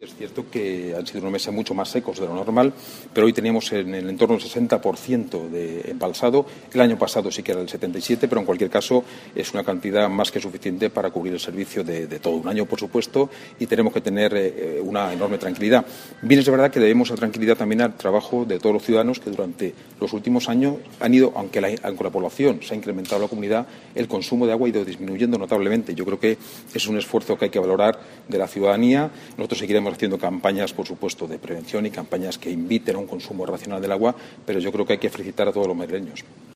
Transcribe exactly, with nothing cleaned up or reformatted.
Es cierto que han sido unos meses mucho más secos de lo normal, pero hoy teníamos en el entorno del sesenta por ciento de embalsado. El año pasado sí que era el setenta y siete por ciento, pero en cualquier caso es una cantidad más que suficiente para cubrir el servicio de, de todo un año, por supuesto, y tenemos que tener eh, una enorme tranquilidad. Bien, es verdad que debemos la tranquilidad también al trabajo de todos los ciudadanos que durante los últimos años han ido, aunque la, aunque la población se ha incrementado en la comunidad, el consumo de agua ha ido disminuyendo notablemente. Yo creo que es un esfuerzo que hay que valorar de la ciudadanía. Nosotros seguiremos haciendo campañas, por supuesto, de prevención y campañas que inviten a un consumo racional del agua, pero yo creo que hay que felicitar a todos los madrileños.